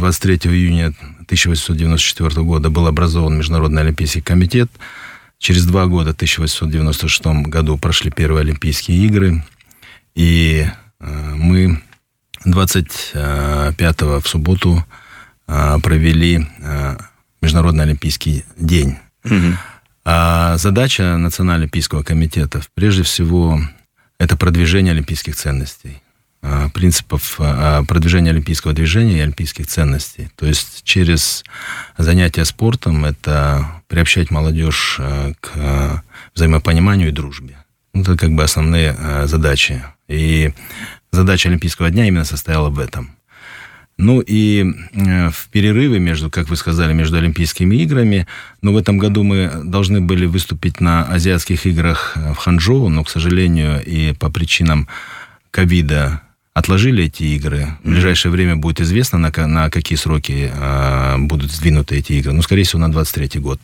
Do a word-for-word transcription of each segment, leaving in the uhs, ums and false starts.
двадцать третьего июня тысяча восемьсот девяносто четвёртого года был образован Международный олимпийский комитет. Через два года, в тысяча восемьсот девяносто шестом году, прошли первые Олимпийские игры. И мы двадцать пятого в субботу провели Международный олимпийский день. Угу. А задача Национального олимпийского комитета, прежде всего, это продвижение олимпийских ценностей, принципов продвижения олимпийского движения и олимпийских ценностей. То есть через занятия спортом это приобщать молодежь к взаимопониманию и дружбе. Это как бы основные задачи. И задача Олимпийского дня именно состояла в этом. Ну и в перерыве между, как вы сказали, между Олимпийскими играми, но в этом году мы должны были выступить на Азиатских играх в Ханчжоу, но, к сожалению, и по причинам ковида отложили эти игры. В ближайшее время будет известно, на, на какие сроки а, будут сдвинуты эти игры. Ну, скорее всего, на двадцать третий год.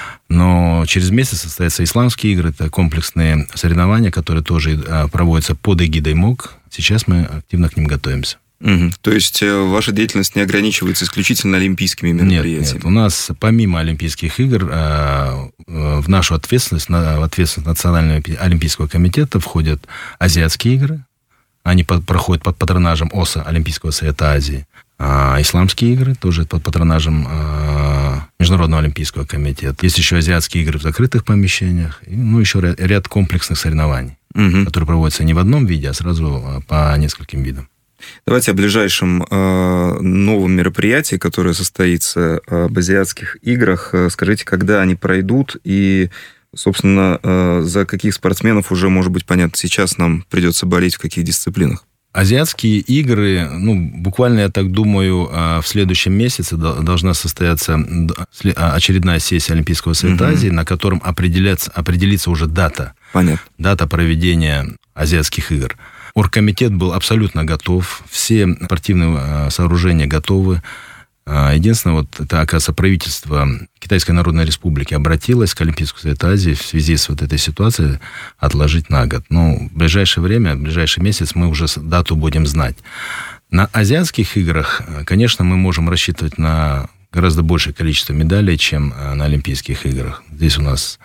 Но через месяц состоятся исламские игры. Это комплексные соревнования, которые тоже а, проводятся под эгидой МОК. Сейчас мы активно к ним готовимся. Угу. То есть ваша деятельность не ограничивается исключительно олимпийскими мероприятиями? Нет, нет. У нас помимо Олимпийских игр а, в нашу ответственность, в ответственность Национального олимпийского комитета входят Азиатские игры. Они под, проходят под патронажем ОСА, Олимпийского совета Азии. А исламские игры тоже под патронажем а, Международного олимпийского комитета. Есть еще азиатские игры в закрытых помещениях. И, ну, еще ряд, ряд комплексных соревнований, угу. которые проводятся не в одном виде, а сразу по нескольким видам. Давайте о ближайшем э, новом мероприятии, которое состоится э, об азиатских играх. Скажите, когда они пройдут и, собственно, э, за каких спортсменов уже, может быть, понятно, сейчас нам придется болеть, в каких дисциплинах? Азиатские игры, ну, буквально, я так думаю, в следующем месяце должна состояться очередная сессия Олимпийского совета угу. Азии, на котором определяться, определится уже дата. Понятно. Дата проведения азиатских игр. Оргкомитет был абсолютно готов, все спортивные сооружения готовы. Единственное, вот это, оказывается, правительство Китайской Народной Республики обратилось к Олимпийскому совету Азии в связи с вот этой ситуацией отложить на год. Ну, в ближайшее время, в ближайший месяц мы уже дату будем знать. На азиатских играх, конечно, мы можем рассчитывать на гораздо большее количество медалей, чем на Олимпийских играх. Здесь у нас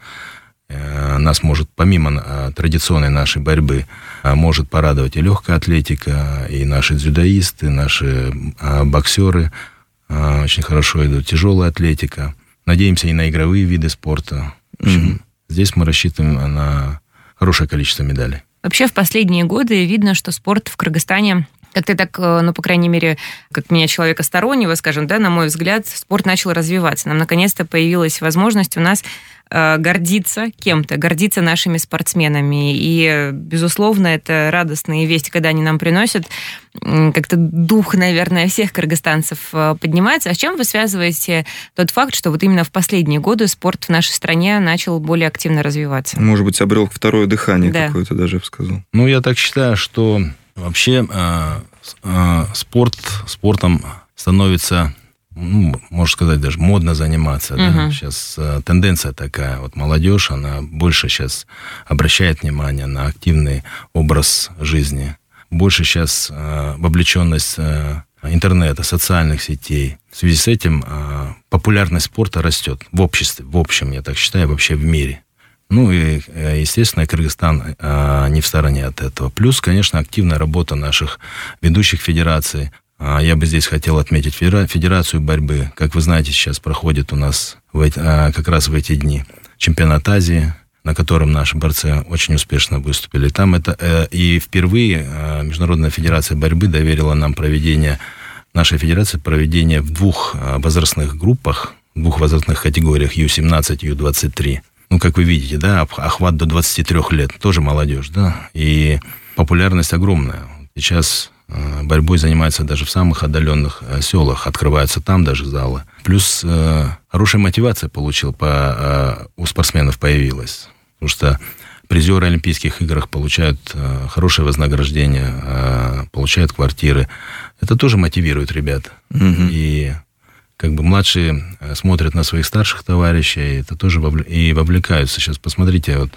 нас может, помимо традиционной нашей борьбы, может порадовать и легкая атлетика, и наши дзюдоисты, наши боксеры. Очень хорошо идут тяжелая атлетика. Надеемся и на игровые виды спорта. В общем, mm-hmm. здесь мы рассчитываем на хорошее количество медалей. Вообще, в последние годы видно, что спорт в Кыргызстане как-то так, ну, по крайней мере, как меня, человека стороннего, скажем, да, на мой взгляд, спорт начал развиваться. Нам наконец-то появилась возможность у нас э, гордиться кем-то, гордиться нашими спортсменами. И, безусловно, это радостные вести, когда они нам приносят. Как-то дух, наверное, всех кыргызстанцев поднимается. А с чем вы связываете тот факт, что вот именно в последние годы спорт в нашей стране начал более активно развиваться? Может быть, обрел второе дыхание да. какое-то, даже я бы сказал. Ну, я так считаю, что вообще э, э, спорт, спортом становится, ну, можно сказать, даже модно заниматься. Uh-huh. Да? Сейчас э, тенденция такая. Вот молодежь, она больше сейчас обращает внимание на активный образ жизни. Больше сейчас э, вовлеченность э, интернета, социальных сетей. В связи с этим э, популярность спорта растет в обществе, в общем, я так считаю, вообще в мире. Ну и, естественно, Кыргызстан а, не в стороне от этого. Плюс, конечно, активная работа наших ведущих федераций. А, я бы здесь хотел отметить Федерацию борьбы. Как вы знаете, сейчас проходит у нас в эти, а, как раз в эти дни чемпионат Азии, на котором наши борцы очень успешно выступили. Там это э, и впервые э, Международная федерация борьбы доверила нам проведение, нашей федерации проведение в двух э, возрастных группах, в двух возрастных категориях ю семнадцать, ю двадцать три. Ну, как вы видите, да, охват до двадцати трёх лет, тоже молодежь, да, и популярность огромная. Сейчас э, борьбой занимаются даже в самых отдаленных э, селах, открываются там даже залы. Плюс э, хорошая мотивация получил, по, э, у спортсменов появилась, потому что призеры Олимпийских игр получают э, хорошее вознаграждение, э, получают квартиры. Это тоже мотивирует ребят. Mm-hmm. И как бы младшие смотрят на своих старших товарищей, это тоже вовл... и вовлекаются. Сейчас посмотрите, вот,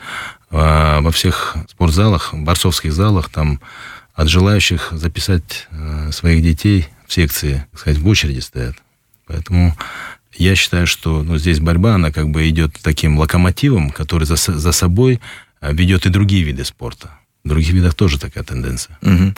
во всех спортзалах, борцовских залах, там от желающих записать своих детей секции, так сказать, в очереди стоят. Поэтому я считаю, что ну, здесь борьба, она как бы идет таким локомотивом, который за, за собой ведет и другие виды спорта. В других видах тоже такая тенденция. Угу.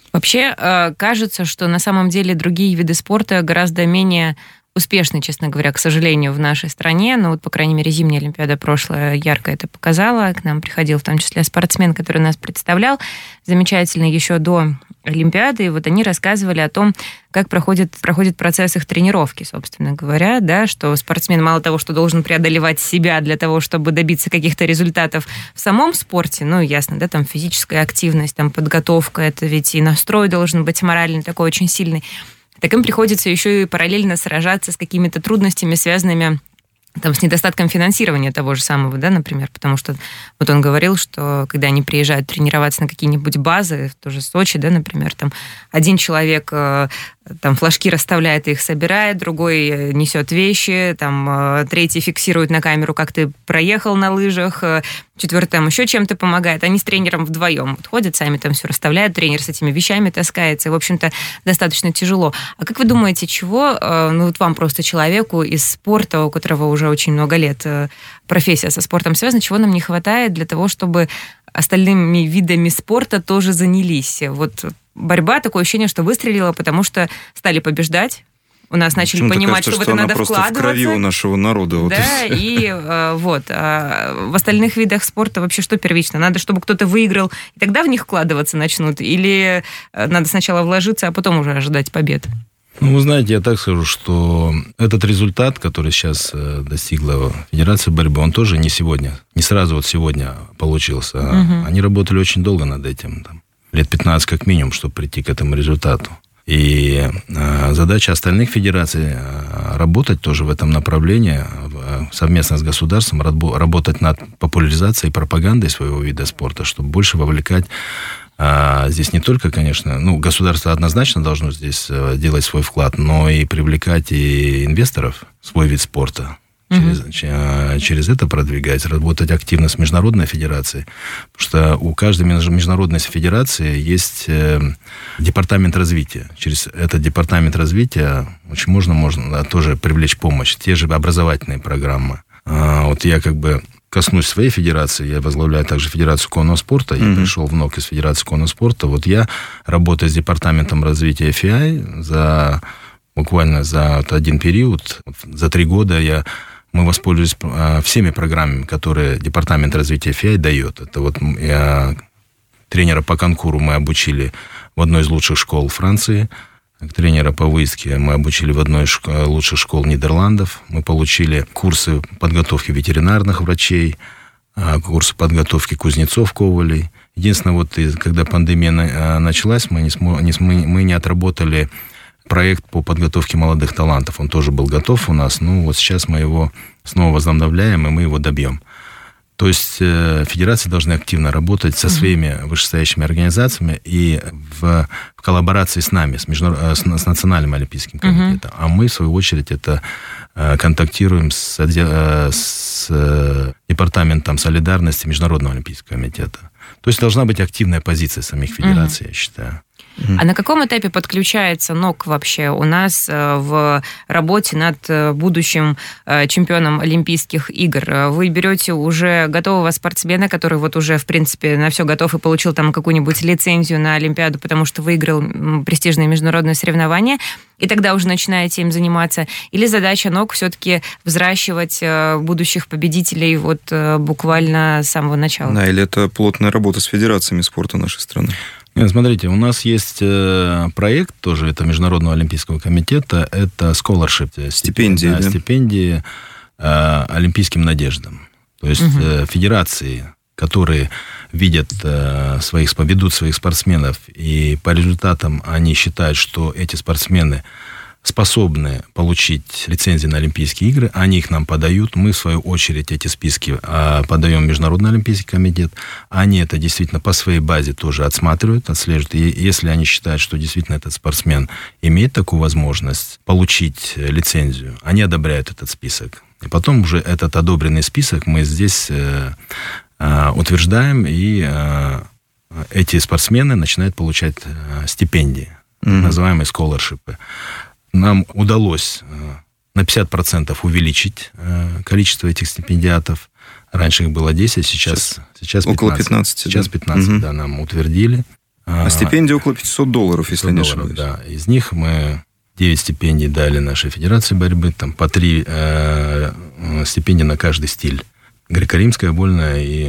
Вообще, кажется, что на самом деле другие виды спорта гораздо менее успешны, честно говоря, к сожалению, в нашей стране. Ну, вот, по крайней мере, зимняя Олимпиада прошлая ярко это показала. К нам приходил в том числе спортсмен, который нас представлял, замечательно еще до Олимпиады. И вот они рассказывали о том, как проходит, проходит процесс их тренировки, собственно говоря, да, что спортсмен мало того, что должен преодолевать себя для того, чтобы добиться каких-то результатов в самом спорте, ну, ясно, да, там физическая активность, там подготовка, это ведь и настрой должен быть моральный такой очень сильный, так им приходится еще и параллельно сражаться с какими-то трудностями, связанными там, с недостатком финансирования того же самого, да, например, потому что вот он говорил, что когда они приезжают тренироваться на какие-нибудь базы, в тоже Сочи, да, например, там один человек там флажки расставляет и их собирает, другой несет вещи, там третий фиксирует на камеру, как ты проехал на лыжах, четвертый там еще чем-то помогает. Они с тренером вдвоем вот ходят, сами там все расставляют, тренер с этими вещами таскается, и, в общем-то, достаточно тяжело. А как вы думаете, чего, ну вот вам просто человеку из спорта, у которого уже очень много лет профессия со спортом связана, чего нам не хватает для того, чтобы остальными видами спорта тоже занялись? Вот борьба, такое ощущение, что выстрелила, потому что стали побеждать. У нас начали Почему-то понимать, кажется, что в что это она надо просто вкладываться. в крови у нашего народа. Вот да, и э, вот. А в остальных видах спорта вообще что первично? Надо, чтобы кто-то выиграл, и тогда в них вкладываться начнут? Или надо сначала вложиться, а потом уже ожидать побед? Ну, вы знаете, я так скажу, что этот результат, который сейчас достигла Федерация борьбы, он тоже не сегодня, не сразу вот сегодня получился. Угу. Они работали очень долго над этим, там, лет пятнадцать как минимум, чтобы прийти к этому результату. И э, задача остальных федераций э, работать тоже в этом направлении, э, совместно с государством, рабо- работать над популяризацией и пропагандой своего вида спорта, чтобы больше вовлекать э, здесь не только, конечно, ну, государство однозначно должно здесь э, делать свой вклад, но и привлекать и инвесторов в свой вид спорта. Через, mm-hmm. через это продвигать, работать активно с международной федерацией. Потому что у каждой международной федерации есть департамент развития. Через этот департамент развития очень можно, можно тоже привлечь помощь. Те же образовательные программы. Вот я как бы коснусь своей федерации, я возглавляю также Федерацию конного спорта, я mm-hmm. пришел в НОК из Федерации конного спорта. Вот я работаю с департаментом развития эф и ай за буквально за вот один период, за три года я мы воспользовались всеми программами, которые Департамент развития эф и ай дает. Это вот я, тренера по конкуру мы обучили в одной из лучших школ Франции, тренера по выездке мы обучили в одной из лучших школ Нидерландов. Мы получили курсы подготовки ветеринарных врачей, курсы подготовки кузнецов-ковалей. Единственное, вот когда пандемия началась, мы не, смо, не, мы не отработали проект по подготовке молодых талантов. Он тоже был готов у нас. Ну, вот сейчас мы его снова возобновляем, и мы его добьем. То есть э, федерации должны активно работать со своими вышестоящими организациями и в, в коллаборации с нами, с, между, с, с Национальным олимпийским комитетом. Uh-huh. А мы, в свою очередь, это э, контактируем с, э, с э, Департаментом солидарности Международного олимпийского комитета. То есть должна быть активная позиция самих федераций, uh-huh. я считаю. А на каком этапе подключается НОК вообще у нас в работе над будущим чемпионом Олимпийских игр? Вы берете уже готового спортсмена, который вот уже, в принципе, на все готов и получил там какую-нибудь лицензию на Олимпиаду, потому что выиграл престижные международные соревнования, и тогда уже начинаете им заниматься? Или задача НОК все-таки взращивать будущих победителей вот буквально с самого начала? Да, или это плотная работа с федерациями спорта нашей страны? Нет, смотрите, у нас есть проект тоже, это Международного олимпийского комитета, это scholarship, стипендии, да, да. стипендии э, олимпийским надеждам. То есть угу. э, федерации, которые видят э, своих, ведут своих спортсменов, и по результатам они считают, что эти спортсмены способны получить лицензии на Олимпийские игры, они их нам подают, мы, в свою очередь, эти списки подаем в Международный олимпийский комитет, они это действительно по своей базе тоже отсматривают, отслеживают, и если они считают, что действительно этот спортсмен имеет такую возможность получить лицензию, они одобряют этот список. И потом уже этот одобренный список мы здесь утверждаем, и эти спортсмены начинают получать стипендии. mm-hmm. называемые сколоршипы. Нам удалось на пятьдесят процентов увеличить количество этих стипендиатов. Раньше их было десять, сейчас, сейчас, сейчас около пятнадцать. пятнадцать. Сейчас пятнадцать, угу. да, нам утвердили. А стипендия около пятьсот долларов, если не ошибаюсь. Да, из них мы девять стипендий дали нашей Федерации борьбы, там по три э, стипендии на каждый стиль. Греко-римская, вольная и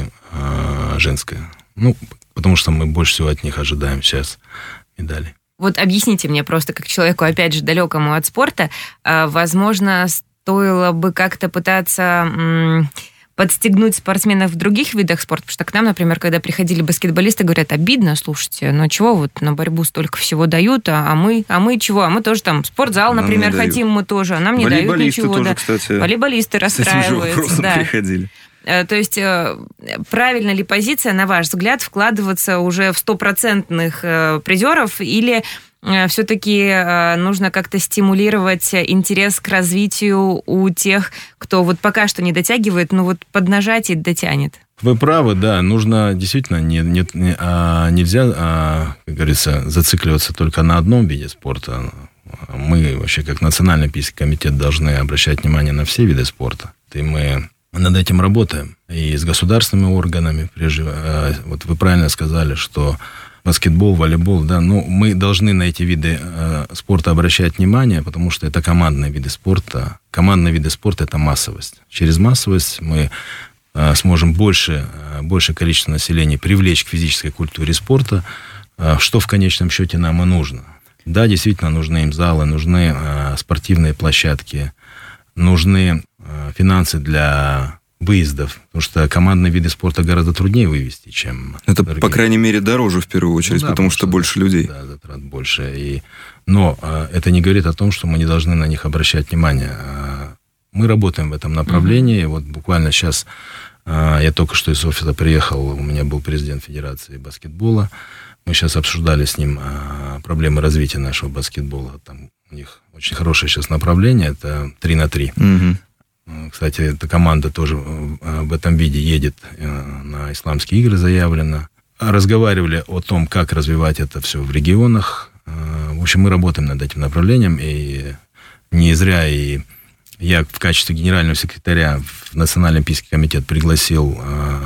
э, женская. Ну, потому что мы больше всего от них ожидаем сейчас медалей. Вот объясните мне просто, как человеку, опять же, далекому от спорта, возможно, стоило бы как-то пытаться м- подстегнуть спортсменов в других видах спорта, потому что к нам, например, когда приходили баскетболисты, говорят, обидно, слушайте, ну чего вот на борьбу столько всего дают, а, а мы, а мы чего? А мы тоже там спортзал, нам например, хотим, мы тоже, а нам не дают ничего. Тоже, да. кстати, волейболисты расстраиваются. Да. приходили. То есть правильно ли позиция, на ваш взгляд, вкладываться уже в стопроцентных призеров, или все-таки нужно как-то стимулировать интерес к развитию у тех, кто вот пока что не дотягивает, но вот поднажать и дотянет? Вы правы, да, нужно действительно, не, не, не, а, нельзя, а, как говорится, зацикливаться только на одном виде спорта. Мы вообще как Национальный олимпийский комитет должны обращать внимание на все виды спорта. И мы над этим работаем. И с государственными органами, прежде, вот вы правильно сказали, что баскетбол, волейбол, да, ну, мы должны на эти виды э, спорта обращать внимание, потому что это командные виды спорта. Командные виды спорта – это массовость. Через массовость мы э, сможем больше, э, большее количество населения привлечь к физической культуре спорта, э, что в конечном счете нам и нужно. Да, действительно, нужны им залы, нужны э, спортивные площадки, нужны э, финансы для выездов, потому что командные виды спорта гораздо труднее вывести, чем это, другие. По крайней мере, дороже в первую очередь, ну, да, потому, потому что больше людей. Да, затрат больше. И... Но а, это не говорит о том, что мы не должны на них обращать внимание. А, мы работаем в этом направлении. Mm-hmm. Вот буквально сейчас а, я только что из офиса приехал, у меня был президент Федерации баскетбола. Мы сейчас обсуждали с ним а, проблемы развития нашего баскетбола. Там у них очень хорошее сейчас направление, это три на три. Mm-hmm. Кстати, эта команда тоже в этом виде едет на исламские игры, заявлено. Разговаривали о том, как развивать это все в регионах. В общем, мы работаем над этим направлением, и не зря и я в качестве генерального секретаря в Национальный олимпийский комитет пригласил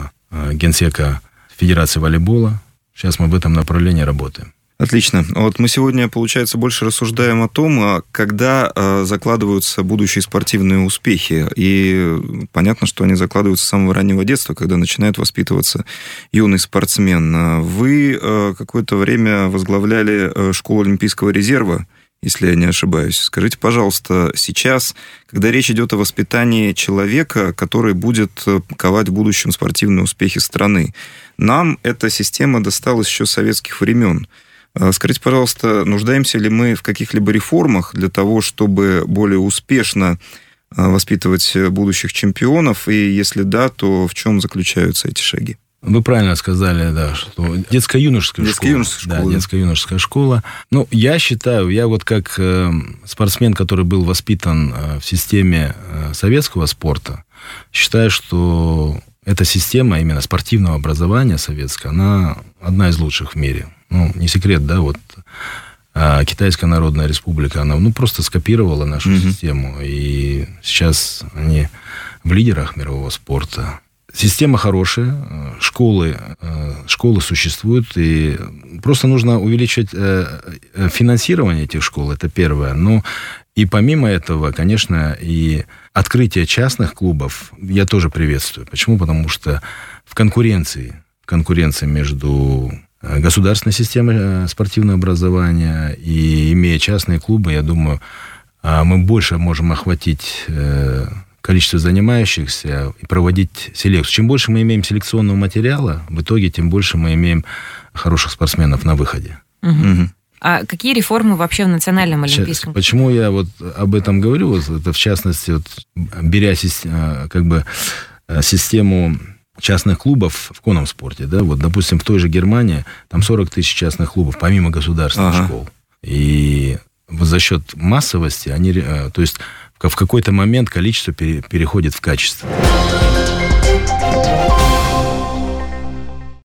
генсека Федерации волейбола. Сейчас мы в этом направлении работаем. Отлично. Вот мы сегодня, получается, больше рассуждаем о том, когда закладываются будущие спортивные успехи. И понятно, что они закладываются с самого раннего детства, когда начинает воспитываться юный спортсмен. Вы какое-то время возглавляли школу Олимпийского резерва, если я не ошибаюсь. Скажите, пожалуйста, сейчас, когда речь идет о воспитании человека, который будет ковать в будущем спортивные успехи страны, нам эта система досталась еще с советских времен. Скажите, пожалуйста, нуждаемся ли мы в каких-либо реформах для того, чтобы более успешно воспитывать будущих чемпионов? И если да, то в чем заключаются эти шаги? Вы правильно сказали, да, что детско-юношеская школа. школа. Да, детско-юношеская школа. Ну, я считаю, я вот как э, спортсмен, который был воспитан э, в системе э, советского спорта, считаю, что эта система именно спортивного образования советская, она одна из лучших в мире. Ну, не секрет, да, вот а, Китайская Народная Республика, она ну, просто скопировала нашу mm-hmm. систему, и сейчас они в лидерах мирового спорта. Система хорошая, школы, школы существуют, и просто нужно увеличить финансирование этих школ, это первое. Ну, и помимо этого, конечно, и открытие частных клубов я тоже приветствую. Почему? Потому что в конкуренции, в конкуренции между государственной системой спортивного образования и имея частные клубы, я думаю, мы больше можем охватить количество занимающихся и проводить селекцию. Чем больше мы имеем селекционного материала, в итоге тем больше мы имеем хороших спортсменов на выходе. Угу. Угу. А какие реформы вообще в Национальном олимпийском? Почему я вот об этом говорю? Вот это в частности, вот, беря как бы систему частных клубов в конном спорте, да, вот, допустим, в той же Германии там сорок тысяч частных клубов, помимо государственных ага. школ. И вот за счет массовости они, то есть в какой-то момент количество переходит в качество.